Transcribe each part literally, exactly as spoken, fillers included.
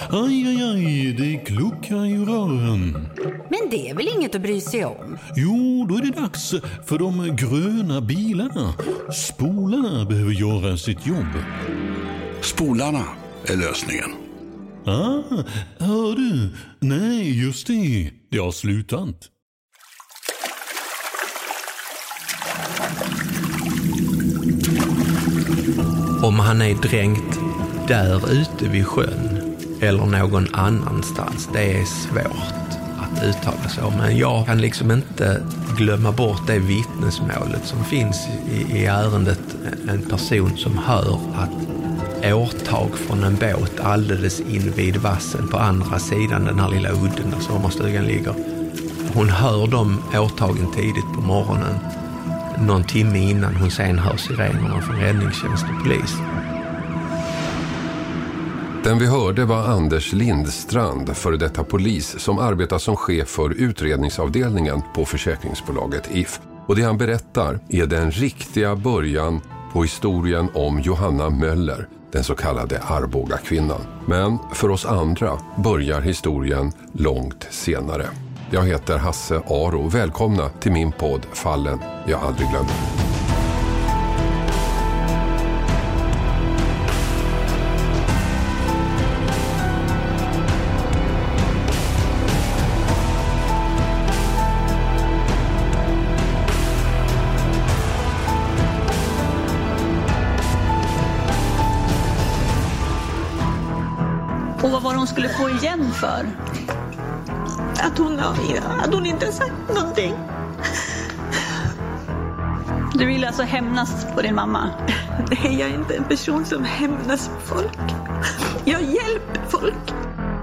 Aj, aj, aj, det kluckar i rören. Men det är väl inget att bry sig om? Jo, då är det dags för de gröna bilarna. Spolarna behöver göra sitt jobb. Spolarna är lösningen. Ah, hör du? Nej, just det. Det har slutat. Om han är dränkt där ute vid sjön eller någon annanstans, det är svårt att uttala sig om. Men jag kan liksom inte glömma bort det vittnesmålet som finns i, i ärendet. En person som hör att årtag från en båt alldeles in vid vassen på andra sidan den här lilla udden där sommarstugan ligger. Hon hör de årtagen tidigt på morgonen, någon timme innan hon sen hör sirenerna från räddningstjänst och polis. Den vi hörde var Anders Lindstrand, före detta polis, som arbetar som chef för utredningsavdelningen på försäkringsbolaget I F. Och det han berättar är den riktiga början på historien om Johanna Möller, den så kallade Arboga-kvinnan. Men för oss andra börjar historien långt senare. Jag heter Hasse Aro. Välkomna till min podd Fallen jag aldrig glömmer. Och vad var hon skulle få igen för? Att hon, att hon inte sagt någonting. Du vill alltså hämnas på din mamma? Nej, jag är inte en person som hämnas på folk. Jag hjälper folk.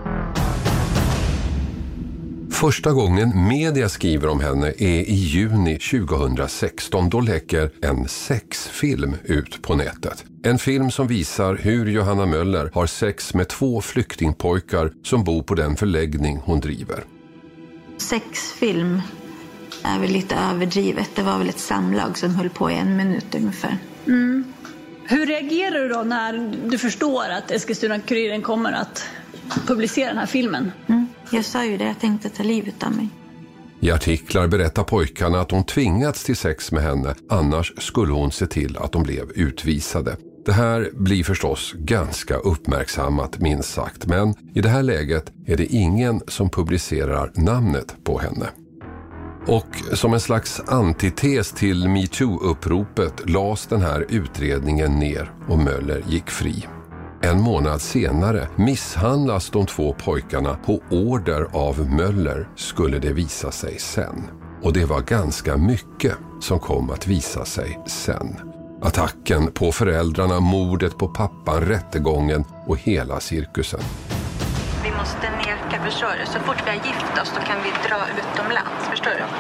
Första gången media skriver om henne är i juni tjugohundrasexton. Då läcker en sexfilm ut på nätet. En film som visar hur Johanna Möller har sex med två flyktingpojkar som bor på den förläggning hon driver. Sexfilm är väl lite överdrivet. Det var väl ett samlag som höll på i en minut ungefär. Mm. Hur reagerar du då när du förstår att Eskilstuna-Kuriren kommer att publicera den här filmen? Mm. Jag sa ju det, jag tänkte ta livet av mig. I artiklar berättar pojkarna att de tvingats till sex med henne, annars skulle hon se till att de blev utvisade. Det här blir förstås ganska uppmärksammat minst sagt, men i det här läget är det ingen som publicerar namnet på henne. Och som en slags antites till MeToo-uppropet lades den här utredningen ner och Möller gick fri. En månad senare misshandlas de två pojkarna på order av Möller, skulle det visa sig sen. Och det var ganska mycket som kom att visa sig sen. Attacken på föräldrarna, mordet på pappan, rättegången och hela cirkusen. Vi måste neka försörja. Så fort vi har gift oss så kan vi dra utomlands, förstår du?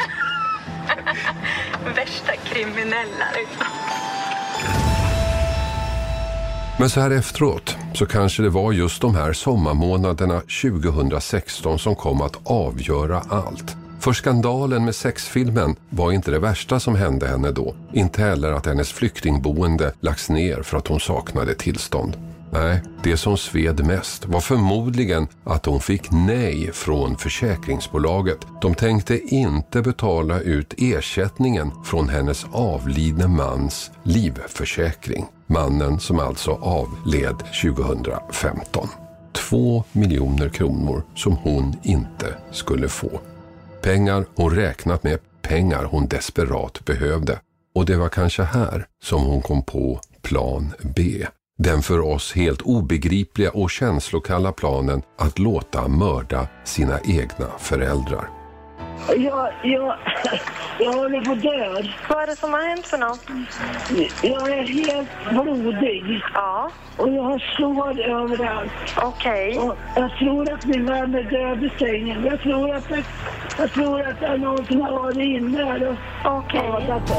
Värsta kriminella. Men så här efteråt så kanske det var just de här sommarmånaderna tjugohundrasexton som kom att avgöra allt. För skandalen med sexfilmen var inte det värsta som hände henne då. Inte heller att hennes flyktingboende lagts ner för att hon saknade tillstånd. Nej, det som sved mest var förmodligen att hon fick nej från försäkringsbolaget. De tänkte inte betala ut ersättningen från hennes avlidne mans livförsäkring. Mannen som alltså avled tjugohundrafemton. Två miljoner kronor som hon inte skulle få. Pengar hon räknat med, pengar hon desperat behövde. Och det var kanske här som hon kom på plan B. Den för oss helt obegripliga och känslokalla planen att låta mörda sina egna föräldrar. Jag, jag, jag håller på död. Vad är det som har hänt för något? Jag är helt blodig. Ja. Och jag har sår överallt. Okej. Okay. Jag tror att min vän är död i sängen. Jag tror att det, jag tror att det är någon som har varit inne här. Okej. Okay.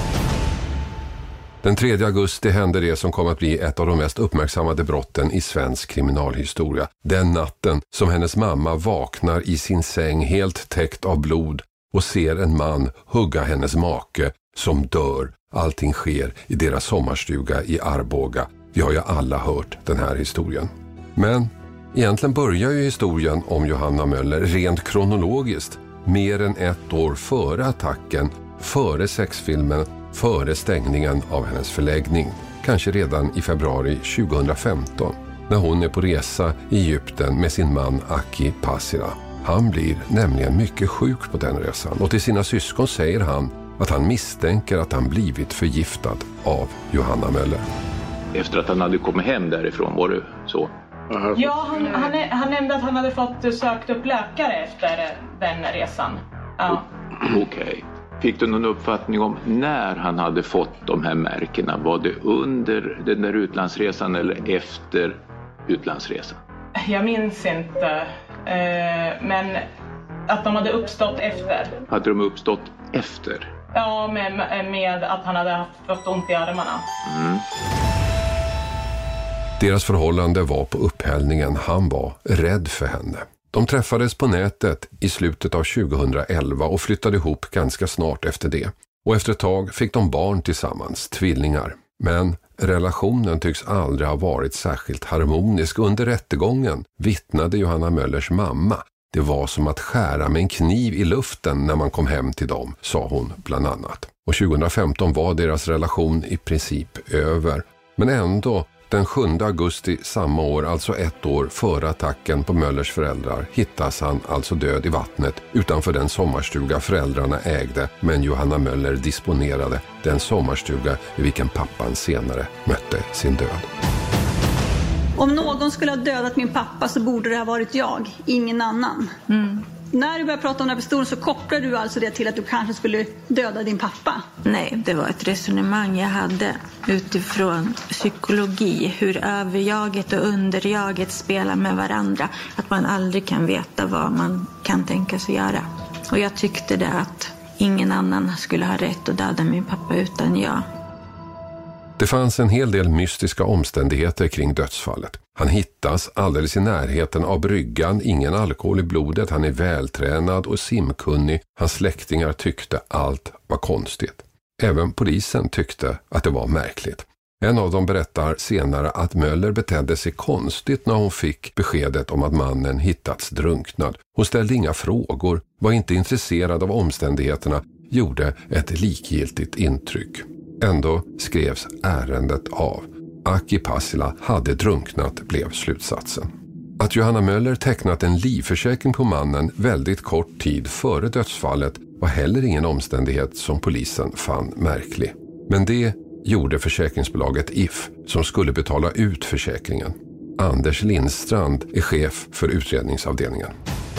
Den tredje augusti hände det som kom att bli ett av de mest uppmärksammade brotten i svensk kriminalhistoria. Den natten som hennes mamma vaknar i sin säng helt täckt av blod och ser en man hugga hennes make som dör. Allting sker i deras sommarstuga i Arboga. Vi har ju alla hört den här historien. Men Egentligen börjar ju historien om Johanna Möller rent kronologiskt mer än ett år före attacken, före sexfilmen, före stängningen av hennes förläggning. Kanske redan i februari tjugohundrafemton när hon är på resa i Egypten med sin man Aki Passila. Han blir nämligen mycket sjuk på den resan och till sina syskon säger han att han misstänker att han blivit förgiftad av Johanna Möller. Efter att han hade kommit hem därifrån, var det så? Ja, han, han, han nämnde att han hade fått sökt upp läkare efter den resan. Ja. Okej. Okay. Fick du någon uppfattning om när han hade fått de här märkena? Var det under den där utlandsresan eller efter utlandsresan? Jag minns inte. Eh, men att de hade uppstått efter. Hade de uppstått efter? Ja, med, med att han hade haft fått ont i armarna. Mm. Deras förhållande var på upphällningen. Han var rädd för henne. De träffades på nätet i slutet av tjugohundraelva och flyttade ihop ganska snart efter det. Och efter ett tag fick de barn tillsammans, tvillingar. Men relationen tycks aldrig ha varit särskilt harmonisk. Under rättegången vittnade Johanna Möllers mamma. Det var som att skära med en kniv i luften när man kom hem till dem, sa hon bland annat. Och tjugohundrafemton var deras relation i princip över. Men ändå, den sjunde augusti samma år, alltså ett år före attacken på Möllers föräldrar, hittas han alltså död i vattnet utanför den sommarstuga föräldrarna ägde, men Johanna Möller disponerade, den sommarstuga i vilken pappan senare mötte sin död. Om någon skulle ha dödat min pappa så borde det ha varit jag, ingen annan. Mm. När du började prata om den här pistolen så kopplar du alltså det till att du kanske skulle döda din pappa? Nej, det var ett resonemang jag hade utifrån psykologi. Hur överjaget och underjaget spelar med varandra. Att man aldrig kan veta vad man kan tänka sig göra. Och jag tyckte det att ingen annan skulle ha rätt att döda min pappa utan jag. Det fanns en hel del mystiska omständigheter kring dödsfallet. Han hittas alldeles i närheten av bryggan, ingen alkohol i blodet, han är vältränad och simkunnig. Hans släktingar tyckte allt var konstigt. Även polisen tyckte att det var märkligt. En av dem berättar senare att Möller betedde sig konstigt när hon fick beskedet om att mannen hittats drunknad. Hon ställde inga frågor, var inte intresserad av omständigheterna, gjorde ett likgiltigt intryck. Ändå skrevs ärendet av. Aki Passila hade drunknat, blev slutsatsen. Att Johanna Möller tecknat en livförsäkring på mannen väldigt kort tid före dödsfallet var heller ingen omständighet som polisen fann märklig. Men det gjorde försäkringsbolaget I F som skulle betala ut försäkringen. Anders Lindstrand är chef för utredningsavdelningen.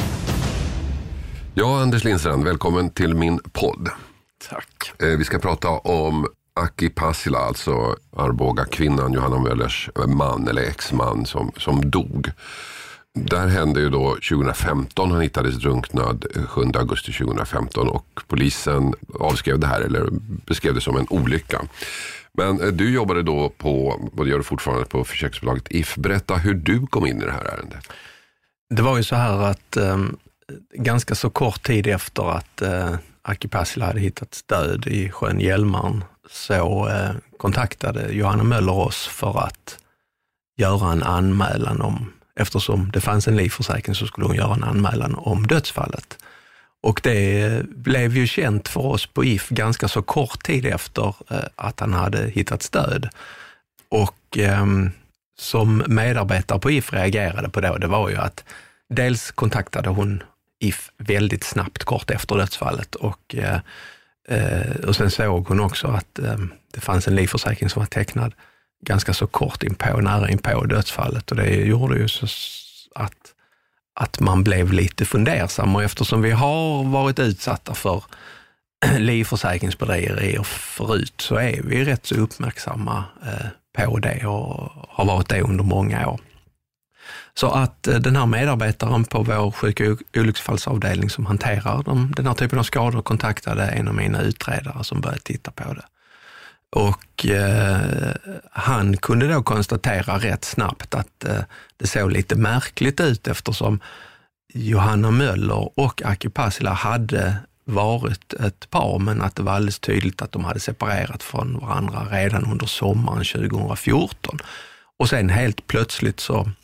Ja, Anders Lindstrand, välkommen till min podd. Tack. Vi ska prata om Aki Passila, alltså Arboga kvinnan Johanna Möllers man eller exman som, som dog. Där hände ju då tjugohundrafemton, han hittades drunknad sjunde augusti tjugohundrafemton och polisen avskrev det här eller beskrev det som en olycka. Men du jobbade då på, och det gör du fortfarande på försäkringsbolaget I F. Berätta hur du kom in i det här ärendet. Det var ju så här att eh, ganska så kort tid efter att eh, Aki Passila hade hittats död i sjön Hjälmaren så eh, kontaktade Johanna Möller oss för att göra en anmälan om, eftersom det fanns en livförsäkring så skulle hon göra en anmälan om dödsfallet. Och det blev ju känt för oss på I F ganska så kort tid efter eh, att han hade hittats död. Och eh, som medarbetare på I F reagerade på det, det var ju att dels kontaktade hon I F väldigt snabbt kort efter dödsfallet och, eh, och sen såg hon också att eh, det fanns en livförsäkring som var tecknad ganska så kort inpå, nära inpå dödsfallet, och det gjorde ju så att, att man blev lite fundersam, och eftersom vi har varit utsatta för livförsäkringsbedrägerier förut så är vi rätt så uppmärksamma eh, på det och har varit det under många år. Så att den här medarbetaren på vår sjuk- och olycksfallsavdelning som hanterar de, den här typen av skador kontaktade en av mina utredare som började titta på det. Och eh, han kunde då konstatera rätt snabbt att eh, det såg lite märkligt ut eftersom Johanna Möller och Aki Passila hade varit ett par, men att det var alldeles tydligt att de hade separerat från varandra redan under sommaren tjugohundrafjorton. Och sen helt plötsligt så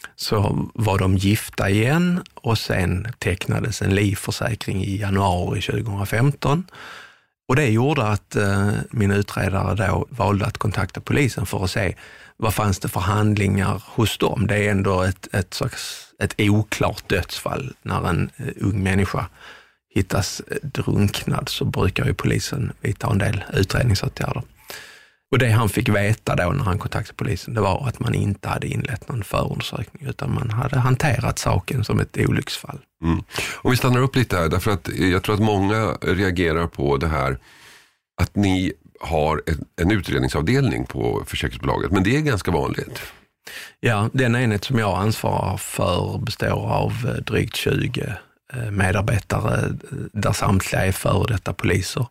så var de gifta igen och sen tecknades en livförsäkring i januari tjugohundrafemton. Och det gjorde att eh, min utredare då valde att kontakta polisen för att se vad fanns det för handlingar hos dem. Det är ändå ett, ett, slags, ett oklart dödsfall. När en eh, ung människa hittas drunknad så brukar ju polisen vidta en del utredningsåtgärder. Och det han fick veta då när han kontaktade polisen, det var att man inte hade inlett någon förundersökning utan man hade hanterat saken som ett olycksfall. Mm. Om vi stannar upp lite här, därför att jag tror att många reagerar på det här att ni har en, en utredningsavdelning på försäkringsbolaget, men det är ganska vanligt. Ja, den enhet som jag ansvarar för består av drygt tjugo medarbetare där samtliga är före detta poliser.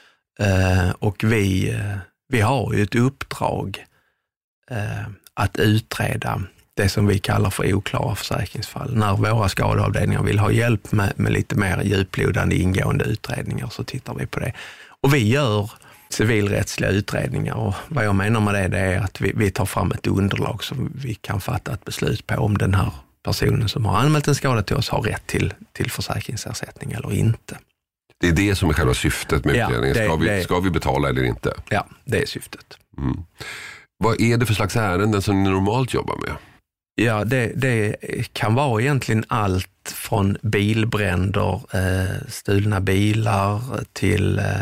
Och vi, vi har ju ett uppdrag att utreda det som vi kallar för oklara försäkringsfall. När våra skadeavdelningar vill ha hjälp med, med lite mer djuplodande ingående utredningar så tittar vi på det. Och vi gör civilrättsliga utredningar och vad jag menar med det, det är att vi, vi tar fram ett underlag som vi kan fatta ett beslut på om den här personen som har anmält en skada till oss har rätt till, till försäkringsersättning eller inte. Det är det som är själva syftet med ja, utredningen. Ska, vi, ska vi betala eller inte? Ja, det är syftet. Mm. Vad är det för slags ärenden som ni normalt jobbar med? Ja, det, det kan vara egentligen allt från bilbränder, eh, stulna bilar till eh,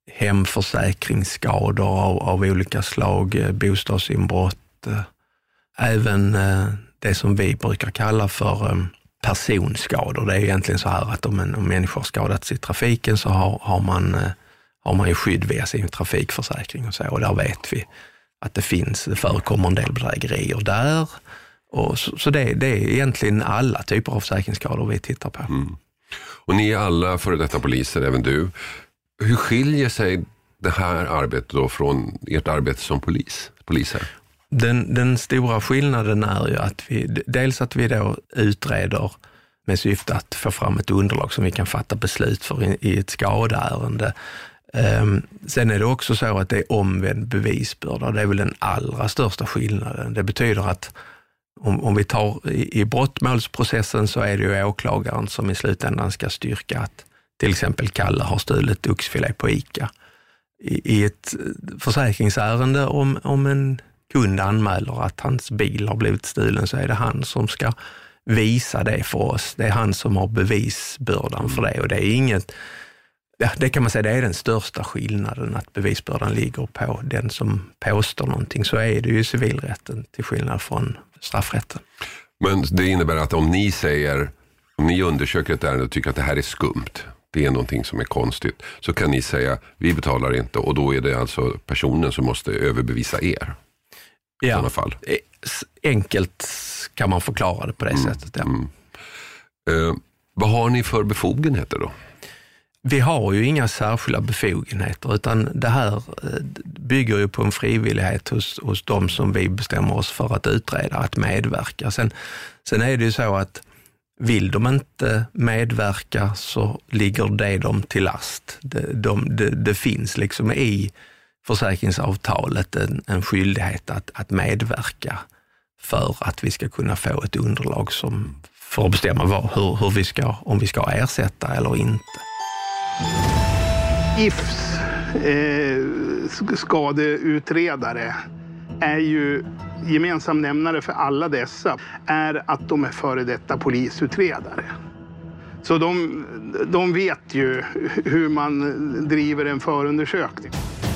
hemförsäkringsskador av, av olika slag, eh, bostadsinbrott. Eh, även eh, det som vi brukar kalla för eh, personskador. Det är egentligen så här att om en, om människor skadats i trafiken så har, har, man, eh, har man ju skydd via sin trafikförsäkring och så. Och där vet vi att det finns, det förekommer en del bedrägerier där. Och så så det, det är egentligen alla typer av försäkringsskador vi tittar på. Mm. Och ni är alla före detta poliser, även du. Hur skiljer sig det här arbetet då från ert arbete som polis, poliser? Den, den stora skillnaden är ju att vi, dels att vi då utreder med syfte att få fram ett underlag som vi kan fatta beslut för i, i ett skadeärende. Um, sen är det också så att det är omvänd bevisbörda. Det är väl den allra största skillnaden. Det betyder att om, om vi tar i, i brottmålsprocessen så är det ju åklagaren som i slutändan ska styrka att till exempel Kalle har stulit oxfilé på ICA. I, i ett försäkringsärende om, om en kund anmäler att hans bil har blivit stulen så är det han som ska visa det för oss. Det är han som har bevisbördan för det och det är inget. Ja, det kan man säga, det är den största skillnaden att bevisbördan ligger på den som påstår någonting. Så är det ju civilrätten till skillnad från straffrätten. Men det innebär att om ni säger, om ni undersöker ett ärende och tycker att det här är skumt, det är någonting som är konstigt, så kan ni säga vi betalar inte och då är det alltså personen som måste överbevisa er. I Ja, sådana fall. Enkelt kan man förklara det på det mm. sättet. Ja. Mm. Eh, vad har ni för befogenheter då? Vi har ju inga särskilda befogenheter utan det här bygger ju på en frivillighet hos, hos de som vi bestämmer oss för att utreda, att medverka. Sen, sen är det ju så att vill de inte medverka så ligger det dem till last. Det, de, det, det finns liksom i försäkringsavtalet en, en skyldighet att, att medverka för att vi ska kunna få ett underlag som för att bestämma vad, hur, hur vi ska, om vi ska ersätta eller inte. I F S eh, skadeutredare är ju gemensam nämnare för alla dessa är att de är före detta polisutredare. Så de, de vet ju hur man driver en förundersökning.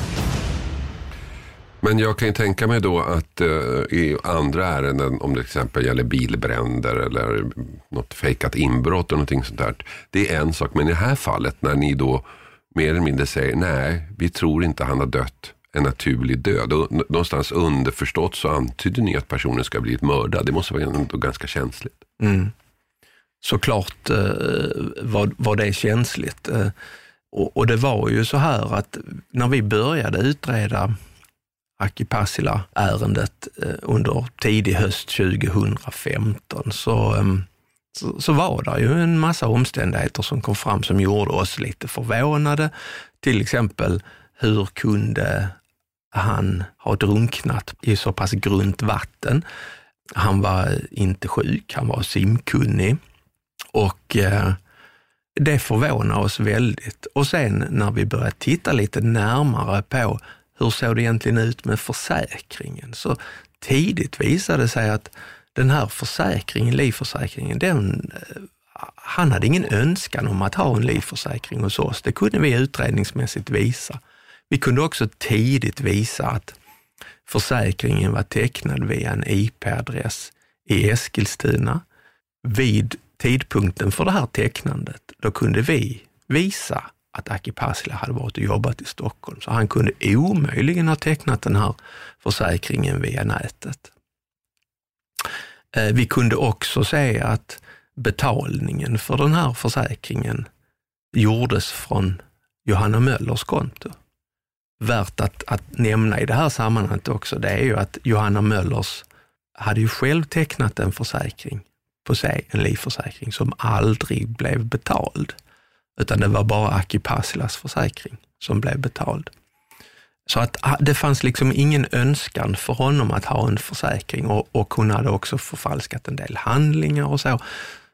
Men jag kan ju tänka mig då att uh, i andra ärenden, om det till exempel gäller bilbränder eller något fejkat inbrott och någonting sånt där, det är en sak. Men i det här fallet när ni då mer eller mindre säger nej, vi tror inte han har dött en naturlig död. Och någonstans underförstått så antyder ni att personen ska bli ett mördad. Det måste vara ändå ganska känsligt. Mm. Såklart eh, var, var det känsligt. Eh, och, och det var ju så här att när vi började utreda Aki Pasila-ärendet eh, under tidig höst tjugohundrafemton så, eh, så, så var det ju en massa omständigheter som kom fram som gjorde oss lite förvånade. Till exempel hur kunde han ha drunknat i så pass grunt vatten? Han var inte sjuk, han var simkunnig. Och eh, det förvånar oss väldigt. Och sen när vi började titta lite närmare på hur såg det egentligen ut med försäkringen, så tidigt visade det sig att den här försäkringen, livförsäkringen, den, han hade ingen önskan om att ha en livförsäkring hos oss. Det kunde vi utredningsmässigt visa. Vi kunde också tidigt visa att försäkringen var tecknad via en I P-adress i Eskilstuna. Vid tidpunkten för det här tecknandet, då kunde vi visa att Aki Pasila hade varit och jobbat i Stockholm. Så han kunde omöjligen ha tecknat den här försäkringen via nätet. Vi kunde också se att betalningen för den här försäkringen gjordes från Johanna Möllers konto. Värt att, att nämna i det här sammanhanget också, det är ju att Johanna Möllers hade ju själv tecknat en försäkring på sig, en livförsäkring som aldrig blev betald. Utan det var bara Aki Pasilas försäkring som blev betald. Så att det fanns liksom ingen önskan för honom att ha en försäkring, och, och hon hade också förfalskat en del handlingar och så.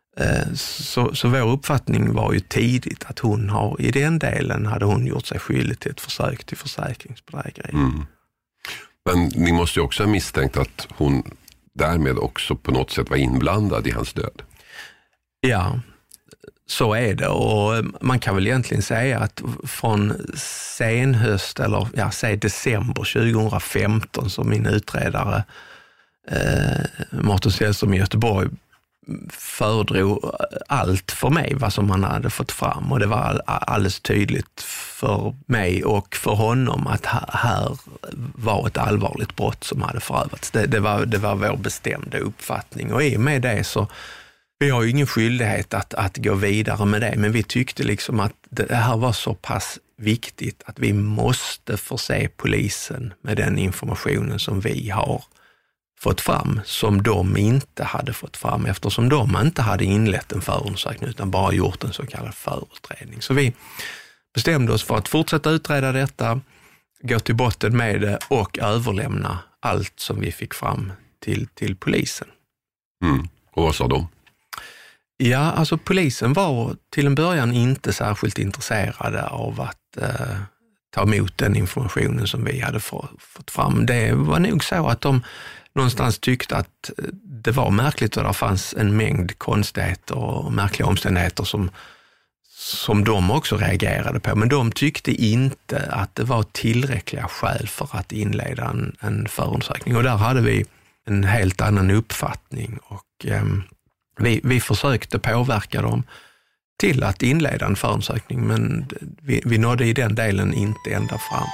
Så, så vår uppfattning var ju tidigt att hon har, i den delen hade hon gjort sig skyldig till ett försök till försäkringsbedrägeri. Mm. Men ni måste ju också ha misstänkt att hon därmed också på något sätt var inblandad i hans död. Ja, så är det, och man kan väl egentligen säga att från senhöst eller ja, säg december tjugohundrafemton som min utredare eh, Martin Sällström i Göteborg föredrog allt för mig vad som han hade fått fram, och det var alldeles tydligt för mig och för honom att här var ett allvarligt brott som hade förövats. Det, det, var, det var vår bestämda uppfattning, och i och med det så vi har ju ingen skyldighet att, att gå vidare med det, men vi tyckte liksom att det här var så pass viktigt att vi måste förse polisen med den informationen som vi har fått fram, som de inte hade fått fram, eftersom de inte hade inlett en förundersökning utan bara gjort en så kallad förutredning. Så vi bestämde oss för att fortsätta utreda detta, gå till botten med det och överlämna allt som vi fick fram till, till polisen. Mm. Och vad sa de? Ja, alltså polisen var till en början inte särskilt intresserade av att eh, ta emot den informationen som vi hade få, fått fram. Det var nog så att de någonstans tyckte att det var märkligt, och det fanns en mängd konstigheter och märkliga omständigheter som, som de också reagerade på. Men de tyckte inte att det var tillräckliga skäl för att inleda en, en förundersökning. Och där hade vi en helt annan uppfattning, och eh, vi, vi försökte påverka dem till att inleda en förundersökning, men vi, vi nådde i den delen inte ända fram.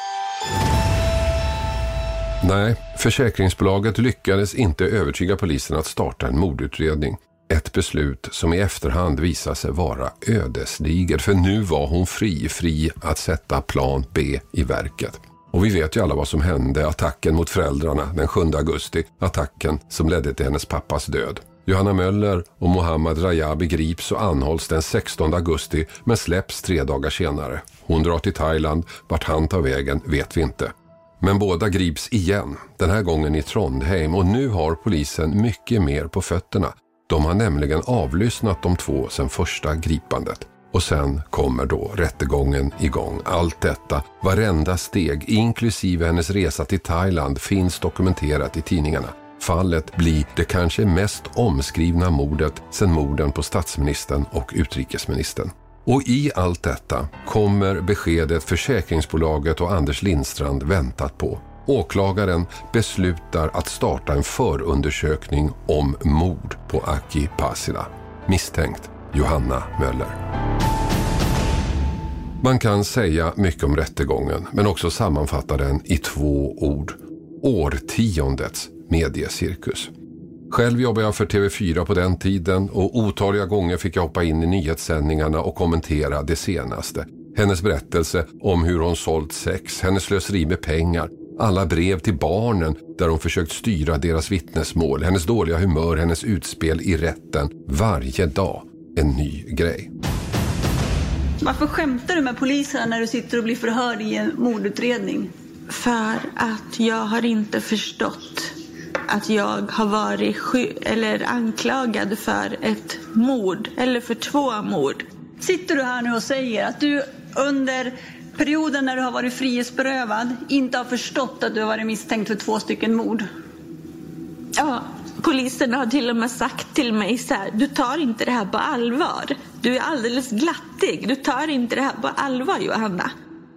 Nej, försäkringsbolaget lyckades inte övertyga polisen att starta en mordutredning. Ett beslut som i efterhand visade sig vara ödesdigert, för nu var hon fri, fri att sätta plan B i verket. Och vi vet ju alla vad som hände, attacken mot föräldrarna den sjunde augusti, attacken som ledde till hennes pappas död. Johanna Möller och Mohammad Rajabi grips och anhålls den sextonde augusti, men släpps tre dagar senare. Hon drar till Thailand, vart han tar vägen vet vi inte. Men båda grips igen, den här gången i Trondheim, och nu har polisen mycket mer på fötterna. De har nämligen avlyssnat de två sedan första gripandet. Och sen kommer då rättegången igång. Allt detta, varenda steg, inklusive hennes resa till Thailand, finns dokumenterat i tidningarna. Fallet blir det kanske mest omskrivna mordet sedan morden på statsministern och utrikesministern. Och i allt detta kommer beskedet försäkringsbolaget och Anders Lindstrand väntat på. Åklagaren beslutar att starta en förundersökning om mord på Aki Pasila. Misstänkt Johanna Möller. Man kan säga mycket om rättegången, men också sammanfatta den i två ord. Årtiondets mediecirkus. Själv jobbade jag för T V fyra på den tiden, och otaliga gånger fick jag hoppa in i nyhetssändningarna och kommentera det senaste. Hennes berättelse om hur hon sålt sex, hennes slöseri med pengar, alla brev till barnen där hon försökt styra deras vittnesmål, hennes dåliga humör, hennes utspel i rätten. Varje dag en ny grej. Varför skämtar du med polisen när du sitter och blir förhörd i en mordutredning? För att jag har inte förstått att jag har varit sky- eller anklagad för ett mord eller för två mord. Sitter du här nu och säger att du under perioden när du har varit frihetsberövad inte har förstått att du har varit misstänkt för två stycken mord? Ja, polisen har till och med sagt till mig så här: du tar inte det här på allvar. Du är alldeles glattig. Du tar inte det här på allvar, Johanna.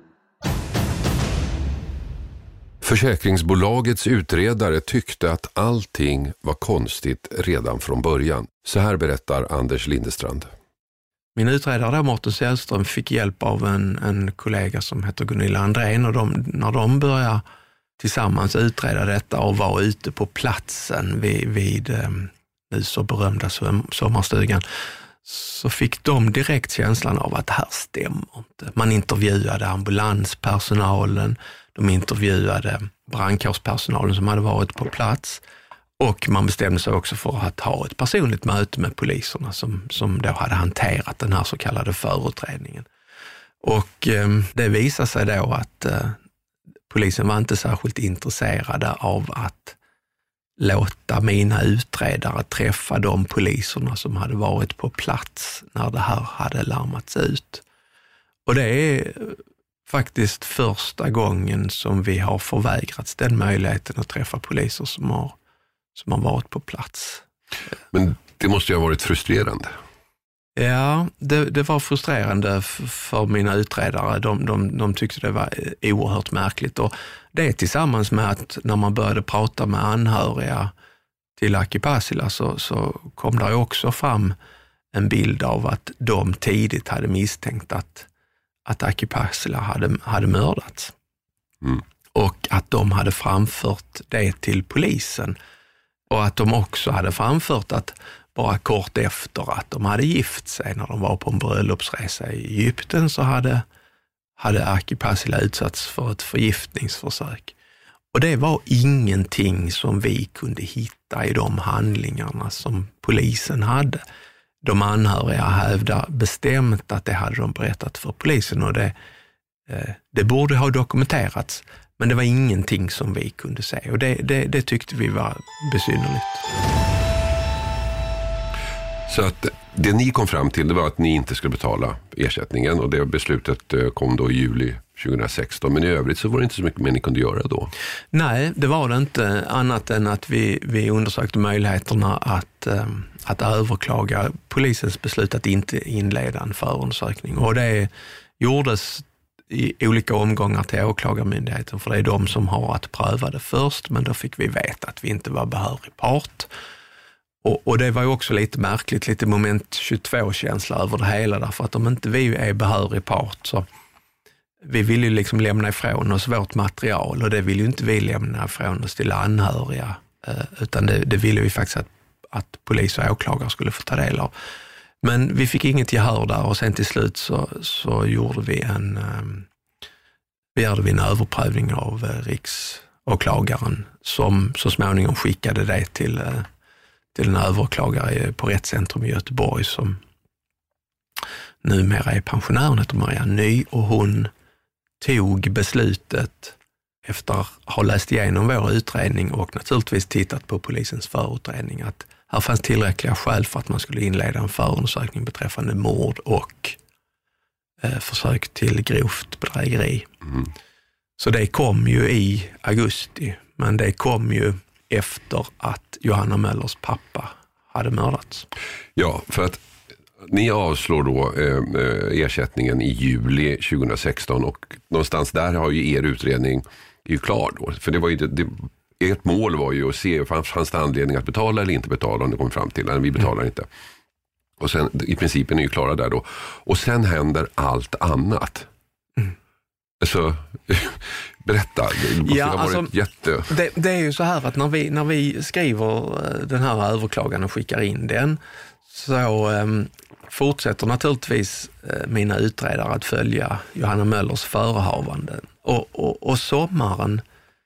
Försäkringsbolagets utredare tyckte att allting var konstigt redan från början. Så här berättar Anders Lindestrand. Min utredare Mårten Sällström fick hjälp av en, en kollega som heter Gunilla Andrén, och de, när de började tillsammans utreda detta och var ute på platsen vid, vid nu så berömda sommarstugan, så fick de direkt känslan av att det här stämmer inte. Man intervjuade ambulanspersonalen, de intervjuade brandkårspersonalen som hade varit på plats, och man bestämde sig också för att ha ett personligt möte med poliserna som, som då hade hanterat den här så kallade förutredningen. Och eh, det visade sig då att eh, polisen var inte särskilt intresserade av att låta mina utredare träffa de poliserna som hade varit på plats när det här hade larmats ut. Och det är faktiskt första gången som vi har förvägrats den möjligheten att träffa poliser som har, som har varit på plats. Men det måste ju ha varit frustrerande. Ja, det, det var frustrerande för mina utredare. De, de, de tyckte det var oerhört märkligt. Och det tillsammans med att när man började prata med anhöriga till Aki Pasila så, så kom det också fram en bild av att de tidigt hade misstänkt att, att Aki Pasila hade, hade mördats. Mm. Och att de hade framfört det till polisen. Och att de också hade framfört att bara kort efter att de hade gift sig, när de var på en bröllopsresa i Egypten, så hade, hade Aki Pasila utsatts för ett förgiftningsförsök. Och det var ingenting som vi kunde hitta i de handlingarna som polisen hade. De anhöriga hävdar bestämt att det hade de berättat för polisen, och det, det borde ha dokumenterats. Men det var ingenting som vi kunde se, och det, det, det tyckte vi var besynnerligt. Så att det ni kom fram till, det var att ni inte skulle betala ersättningen, och det beslutet kom då i juli tjugohundrasexton. Men i övrigt så var det inte så mycket mer ni kunde göra då. Nej, det var det inte, annat än att vi, vi undersökte möjligheterna att, att överklaga polisens beslut att inte inleda en förundersökning. Och det gjordes i olika omgångar till åklagarmyndigheten, för det är de som har att pröva det först, men då fick vi veta att vi inte var behörig part. Och, och det var ju också lite märkligt, lite moment tjugotvå-känsla över det hela, därför att om inte vi är behörig part så vi vill ju liksom lämna ifrån oss vårt material, och det vill ju inte vi lämna ifrån oss till anhöriga, utan det, det ville vi faktiskt att, att polis och åklagare skulle få ta del av. Men vi fick inget gehör där, och sen till slut så, så gjorde vi en, um, begärde vi en överprövning av uh, riksåklagaren, som så småningom skickade det till, uh, till en överklagare på Rättscentrum i Göteborg som numera är pensionär, hon heter Maria Ny, och hon tog beslutet efter att ha läst igenom vår utredning och naturligtvis tittat på polisens förutredning, att här fanns tillräckliga skäl för att man skulle inleda en förundersökning beträffande mord och eh, försök till grovt bedrägeri. Mm. Så det kom ju i augusti, men det kom ju efter att Johanna Möllers pappa hade mördats. Ja, för att ni avslår då eh, ersättningen i juli tjugohundrasexton, och någonstans där har ju er utredning är ju klar då. För det var ju det, det ert mål var ju att se, fanns det anledning att betala eller inte betala, om det kom fram till, men vi betalar mm. inte. Och sen, i principen är ju klara där då. Och sen händer allt annat. Mm. Så, berätta. Det måste ja, ha varit alltså, jätte... Det, det är ju så här att när vi, när vi skriver den här överklagan och skickar in den, så um, fortsätter naturligtvis uh, mina utredare att följa Johanna Möllers förehavanden. Och, och, och sommaren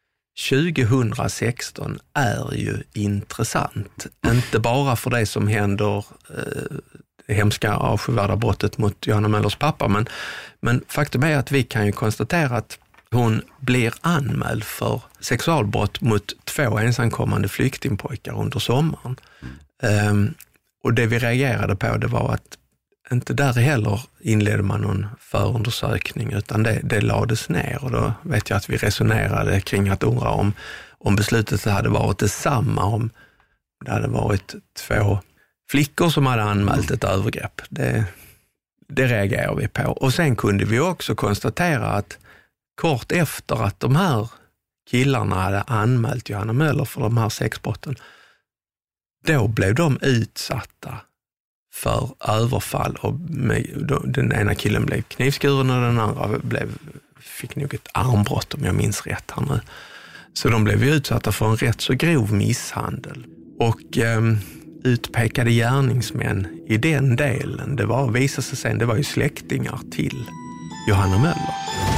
tjugohundrasexton är ju intressant. Inte bara för det som händer, eh, det hemska avskyvärda brottet mot Johanna Möllers pappa, men, men faktum är att vi kan ju konstatera att, Hon blir anmäld för sexualbrott mot två ensamkommande flyktingpojkar under sommaren. Mm. Um, och det vi reagerade på det var att inte där heller inledde man någon förundersökning utan det, det lades ner. Och då vet jag att vi resonerade kring att undra om, om beslutet hade varit detsamma om det hade varit två flickor som hade anmält ett övergrepp. Det, det reagerar vi på. Och sen kunde vi också konstatera att kort efter att de här killarna hade anmält Johanna Möller för de här sexbrotten, då blev de utsatta för överfall. Och med, då, den ena killen blev knivskuren och den andra blev, fick nog ett armbrott om jag minns rätt här nu. Så de blev utsatta för en rätt så grov misshandel. Och eh, utpekade gärningsmän i den delen, det var, visade sig sen, det var ju släktingar till Johanna Möller.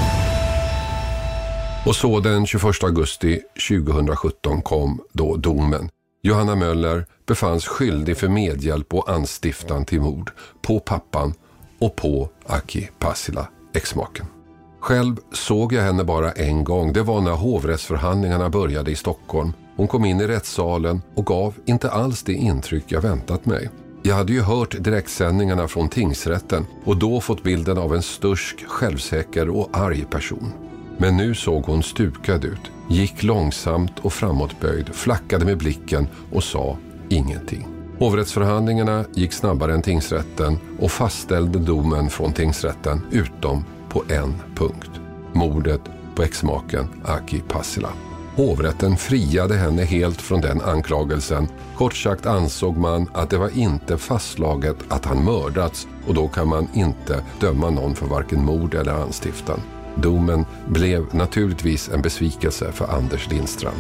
Och så den tjugoförsta augusti tjugohundrasjutton kom då domen. Johanna Möller befanns skyldig för medhjälp och anstiftan till mord på pappan och på Aki Pasila, exmaken. Själv såg jag henne bara en gång. Det var när hovrättsförhandlingarna började i Stockholm. Hon kom in i rättssalen och gav inte alls det intryck jag väntat mig. Jag hade ju hört direktsändningarna från tingsrätten och då fått bilden av en stursk, självsäker och arg person. Men nu såg hon stukad ut, gick långsamt och framåtböjd, flackade med blicken och sa ingenting. Hovrättsförhandlingarna gick snabbare än tingsrätten och fastställde domen från tingsrätten utom på en punkt. Mordet på exmaken Aki Pasila. Hovrätten friade henne helt från den anklagelsen. Kort sagt ansåg man att det var inte fastslaget att han mördats och då kan man inte döma någon för varken mord eller anstiftan. Domen blev naturligtvis en besvikelse för Anders Lindstrand.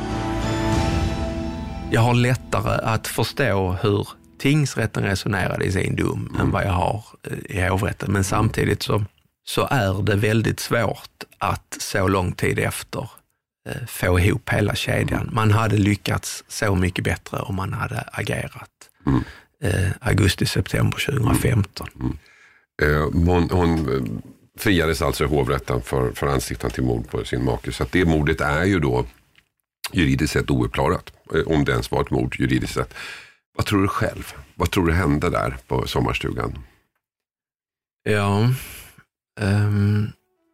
Jag har lättare att förstå hur tingsrätten resonerade i sin dom mm. än vad jag har i hovrätten. Men samtidigt så, så är det väldigt svårt att så lång tid efter eh, få ihop hela kedjan. Man hade lyckats så mycket bättre om man hade agerat mm. eh, augusti-september tjugohundrafemton. Mm. Mm. Eh, hon... hon friades alltså i hovrätten för, för anstiftan till mord på sin make. Så att det mordet är ju då juridiskt sett ouppklarat. Om det ens var ett mord juridiskt sett. Vad tror du själv? Vad tror du hände där på sommarstugan? Ja, um,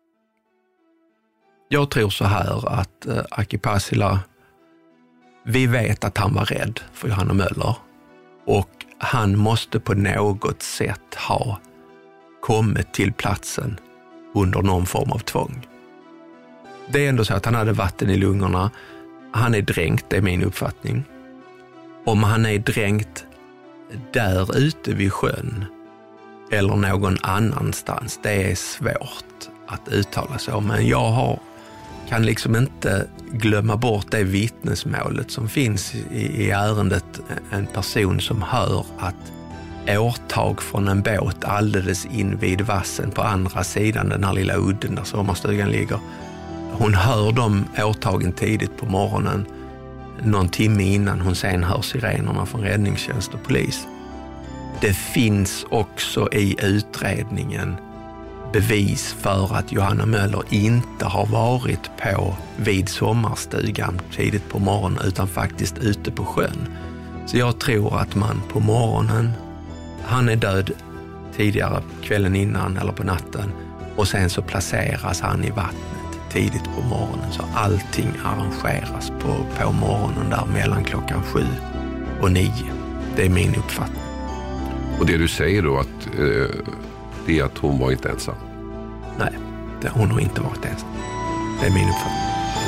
jag tror så här att uh, Aki Pasila, vi vet att han var rädd för Johanna Möller. Och han måste på något sätt ha kommit till platsen under någon form av tvång. Det är ändå så att han hade vatten i lungorna. Han är dränkt, det är min uppfattning. Om han är dränkt där ute vid sjön eller någon annanstans, det är svårt att uttala sig om. Men jag har, kan liksom inte glömma bort det vittnesmålet som finns i, i ärendet. En person som hör att årtag från en båt alldeles in vid vassen på andra sidan den här lilla udden där sommarstugan ligger. Hon hör de årtagen tidigt på morgonen, någon timme innan hon sen hör sirenerna från räddningstjänst och polis. Det finns också i utredningen bevis för att Johanna Möller inte har varit på vid sommarstugan tidigt på morgonen utan faktiskt ute på sjön. Så jag tror att man på morgonen, han är död tidigare kvällen innan eller på natten och sen så placeras han i vattnet tidigt på morgonen. Så allting arrangeras på, på morgonen där mellan klockan sju och nio. Det är min uppfattning. Och det du säger då att eh, det är att hon var inte ensam? Nej, det, hon har inte varit ensam. Det är min uppfattning.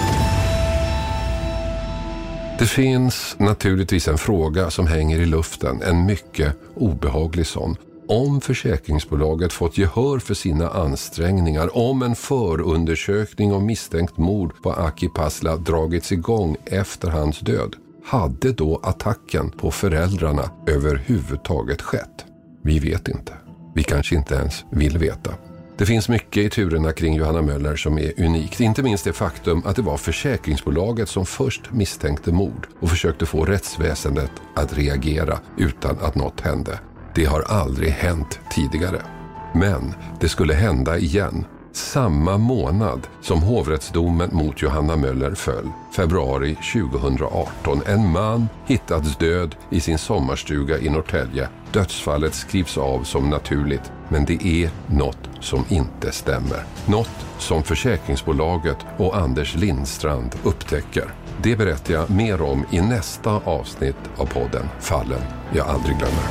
Det finns naturligtvis en fråga som hänger i luften, en mycket obehaglig sån. Om försäkringsbolaget fått gehör för sina ansträngningar, om en förundersökning om misstänkt mord på Aki Pasila dragits igång efter hans död, hade då attacken på föräldrarna överhuvudtaget skett? Vi vet inte. Vi kanske inte ens vill veta. Det finns mycket i turerna kring Johanna Möller som är unikt. Inte minst det faktum att det var försäkringsbolaget som först misstänkte mord och försökte få rättsväsendet att reagera utan att något hände. Det har aldrig hänt tidigare. Men det skulle hända igen samma månad som hovrättsdomen mot Johanna Möller föll, februari tjugohundraarton. En man hittades död i sin sommarstuga i Norrtälje. Dödsfallet skrivs av som naturligt, men det är något som inte stämmer. Något som försäkringsbolaget och Anders Lindstrand upptäcker. Det berättar jag mer om i nästa avsnitt av podden Fallen jag aldrig glömmer.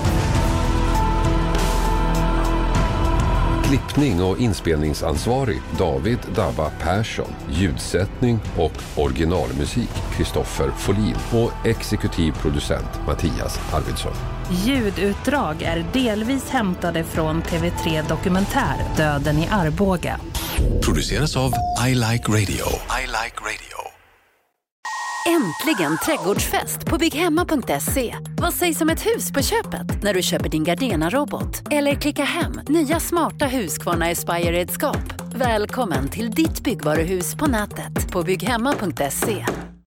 Klippning och inspelningsansvarig David Dabba Persson. Ljudsättning och originalmusik Kristoffer Folin och exekutiv producent Mattias Arvidsson. Ljudutdrag är delvis hämtade från T V tre Dokumentär Döden i Arboga. Produceras av I Like Radio. I Like Radio. Äntligen trädgårdsfest på bygghemma punkt se. Vad sägs om ett hus på köpet när du köper din Gardena-robot? Eller klicka hem nya smarta Husqvarna Aspire-redskap. Välkommen till ditt byggvaruhus på nätet på bygghemma punkt se.